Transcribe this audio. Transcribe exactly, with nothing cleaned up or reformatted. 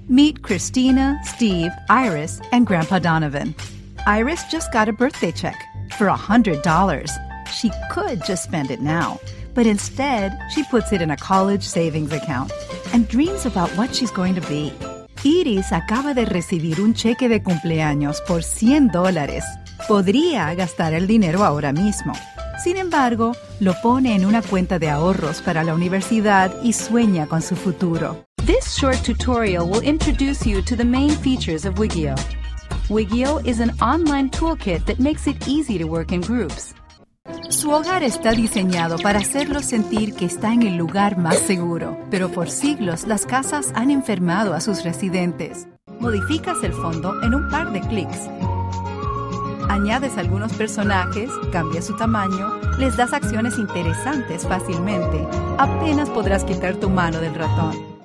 Meet Christina, Steve, Iris, and Grandpa Donovan. Iris just got a birthday check for one hundred dollars. She could just spend it now, but instead, she puts it in a college savings account and dreams about what she's going to be. Iris acaba de recibir un cheque de cumpleaños por cien dólares. Podría gastar el dinero ahora mismo. Sin embargo, lo pone en una cuenta de ahorros para la universidad y sueña con su futuro. This short tutorial will introduce you to the main features of Wigio. Wigio is an online toolkit that makes it easy to work in groups. Su hogar está diseñado para hacerlo sentir que está en el lugar más seguro, pero por siglos las casas han enfermado a sus residentes. Modificas el fondo en un par de clics. Añades algunos personajes, cambias su tamaño, les das acciones interesantes fácilmente. Apenas podrás quitar tu mano del ratón.